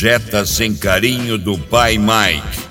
Jetta sem carinho do pai Mike,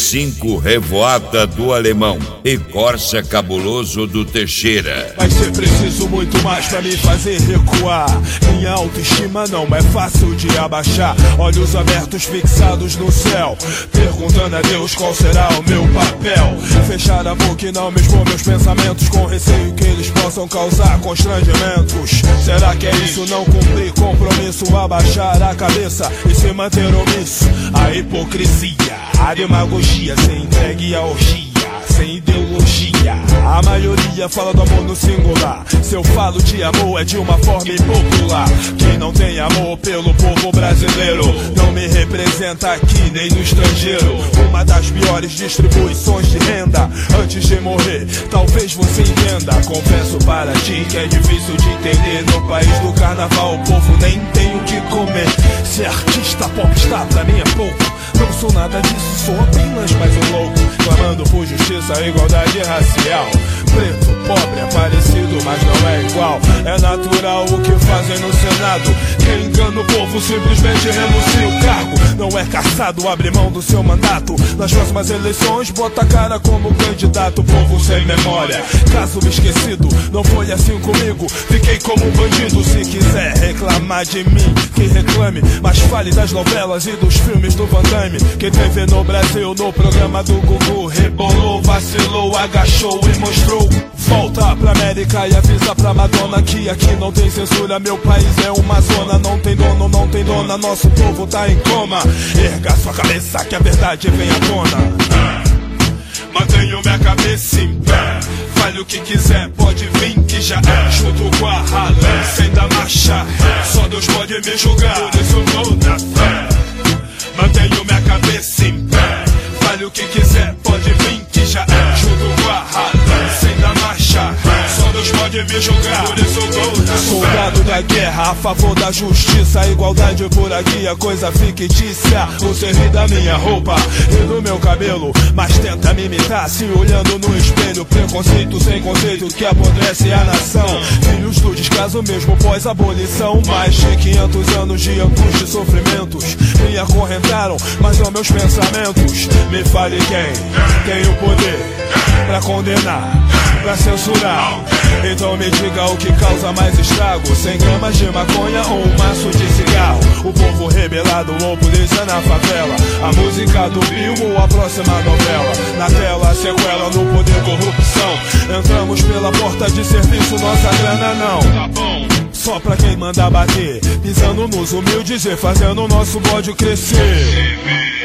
G5 Revoada do Alemão e Corsa Cabuloso do Teixeira. Vai ser preciso muito mais pra me fazer recuar. Minha autoestima não é fácil de abaixar. Olhos abertos fixados no céu, perguntando a Deus qual será o meu papel. Fechar a boca e não me expor meus pensamentos, com receio que eles possam causar constrangimentos. Será que é isso? Não cumprir compromisso, abaixar a cabeça e se manter omisso. A hipocrisia, a demagogia, ser entregue à orgia, sem ideologia. A maioria fala do amor no singular. Se eu falo de amor é de uma forma impopular. Quem não tem amor pelo povo brasileiro não me representa aqui nem no estrangeiro. Uma das piores distribuições de renda. Antes de morrer, talvez você entenda. Confesso para ti que é difícil de entender. No país do carnaval o povo nem tem o que comer. Ser artista popstar pra mim é pouco. Não sou nada disso, sou apenas mais um louco, clamando por justiça e igualdade racial. Preto, pobre, é parecido, mas não é igual. É natural o que fazem no Senado. Quem engana o povo simplesmente renuncia o cargo. Não é caçado, abre mão do seu mandato. Nas próximas eleições, bota a cara como candidato. Povo sem memória, caso esquecido. Não foi assim comigo, fiquei como um bandido. Se quiser reclamar de mim, que reclame, mas fale das novelas e dos filmes do Van Damme. Quem teve no Brasil, no programa do Gugu, rebolou, vacilou, agachou e mostrou. Volta pra América e avisa pra Madonna que aqui não tem censura, meu país é uma zona. Não tem dono, não tem dona, nosso povo tá em coma. Erga sua cabeça que a verdade vem à tona. Mantenho minha cabeça em pé, fale o que quiser, pode vir que já é. Junto com a ralé, sem dar marcha ré, só Deus pode me julgar, por isso eu vou na fé. Mantenho minha cabeça em pé, fale o que quiser, pode vir que já é. Junto com a ralé, sem dar marcha ré, só Deus pode me julgar, por isso eu vou na fé. Soldado da guerra, a favor da justiça, a igualdade por aqui, a coisa fictícia. Você ri da minha roupa e do meu cabelo, mas tenta me imitar se olhando no espelho. Preconceito sem conceito que apodrece a nação. Filhos do descaso mesmo pós-abolição. Mais de 500 anos de angústia e sofrimentos me acorrentaram, mas não meus pensamentos. Me fale quem tem o poder pra condenar, pra censurar. Então me diga o que causa mais estrago, 100 gramas de maconha ou um maço de cigarro. O povo rebelado ou polícia na favela, a música do Bilbo ou a próxima novela. Na tela a sequela no poder corrupção. Entramos pela porta de serviço, nossa grana não tá bom, só pra quem manda bater, pisando nos humildes e fazendo o nosso bode crescer.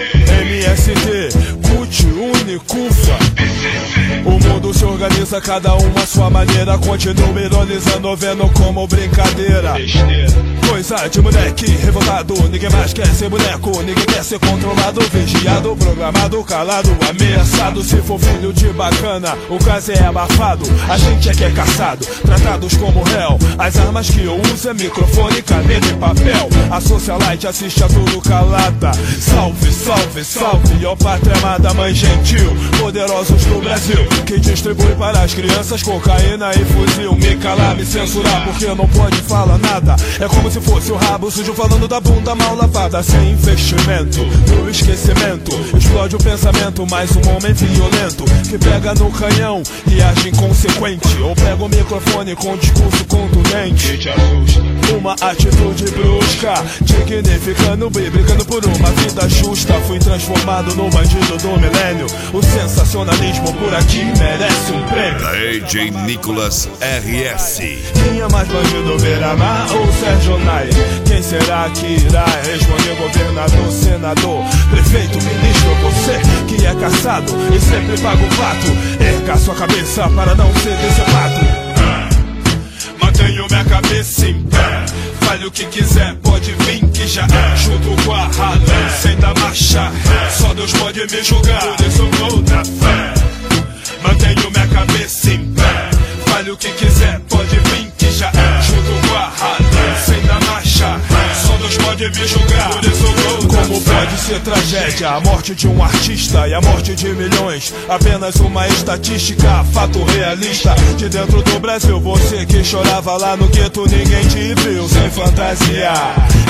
MST, CUT, UNE, CUFA. O mundo se organiza, cada um à sua maneira. Continua ironizando, vendo como brincadeira. Coisa de moleque revoltado, ninguém mais quer ser boneco, ninguém quer ser controlado, vigiado, programado, calado, ameaçado. Se for filho de bacana, o caso é abafado. A gente é que é caçado, tratados como réu. As armas que eu uso é microfone, caneta e papel. A socialite assiste a tudo calada. Salve, salve, salve, ó pátria amada, mãe gentil, poderosos do Brasil, que distribui para as crianças cocaína e fuzil. Me calar, me censurar, porque não pode falar nada. É como se fosse o rabo sujo falando da bunda mal lavada. Sem investimento, no esquecimento, explode o pensamento. Mais um homem violento que pega no canhão e age inconsequente, ou pega o microfone com discurso contundente. Uma atitude brusca, dignificando e brigando por uma vida justa. Fui transformado no bandido do milênio. O sensacionalismo por aqui merece um prêmio. AJ Nicolas RS. Quem é mais bandido, Beira-Mar ou Sérgio Nai? Quem será que irá responder? Governador, senador, prefeito, ministro? Você que é caçado e sempre paga o pato. Erga sua cabeça para não ser decepado. Mantenho minha cabeça em pé, fale o que quiser, pode vir que já é. Junto com a ralé, sem dar marcha ré, só Deus pode me julgar, por isso eu vou na fé. Mantenho minha cabeça em pé, fale o que quiser, pode vir que já é. Junto com a ralé, sem dar marcha ré, só Deus pode me julgar, por isso eu vou na fé. Como pode ser tragédia a morte de um artista e a morte de milhões? Apenas uma estatística, fato realista. De dentro do Brasil, você que chorava lá no gueto, ninguém te viu sem fantasiar.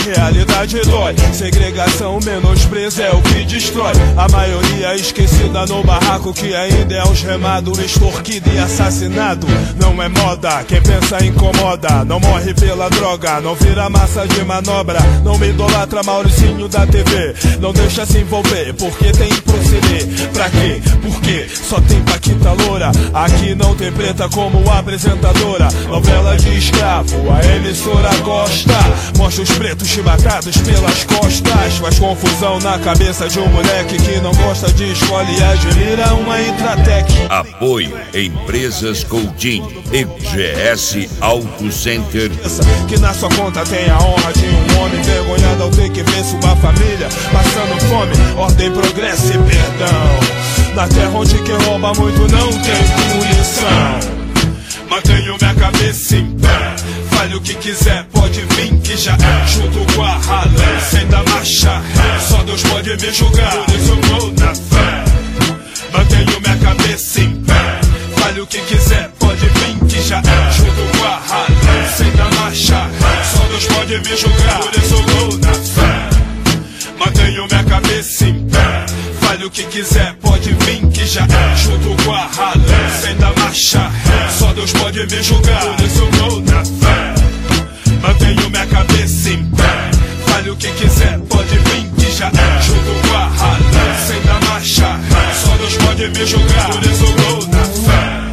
realidade dói. Segregação, menosprezo é o que destrói. A maioria esquecida no barraco, que ainda é os remados, extorquido e assassinado. Não é moda, quem pensa incomoda. Não morre pela droga, não vira massa de manobra. Não me idolatra Mauricinho da TV. Não deixa se envolver, porque tem que proceder. Pra quê? Porque só tem paquita loura. Aqui não tem preta como apresentadora. Novela de escravo, a emissora gosta. Mostra os pretos chibatados pelas costas. Faz confusão na cabeça de um moleque que não gosta de escola e admira uma Intratec. Apoio Empresas Coutinho, EGS Auto Center. Que na sua conta tem a honra de um homem envergonhado ao ter que ver sua família passando fome. Ordem, progresso e perdão. Na terra onde quem rouba muito não tem punição. Mantenho minha cabeça em pé. Fale o que quiser, pode vir que já é. Junto com a ralé, sem dar marcha ré. Só Deus pode me julgar, por isso eu vou na fé. Mantenho minha cabeça em pé. Fale o que quiser, pode vir que já é. Junto com a ralé, sem dar marcha ré. Só Deus pode me julgar, por isso eu vou na fé. Mantenho minha cabeça em pé. Fale o que quiser, pode vir que já é. Junto com a ralé, sem dar marcha ré. Só Deus pode me julgar, por isso eu vou na fé. Mantenho minha cabeça em pé. Fale o que quiser, pode vir que já é. Junto com a ralé, sem dar marcha ré. Só Deus pode me julgar, por isso eu vou na fé.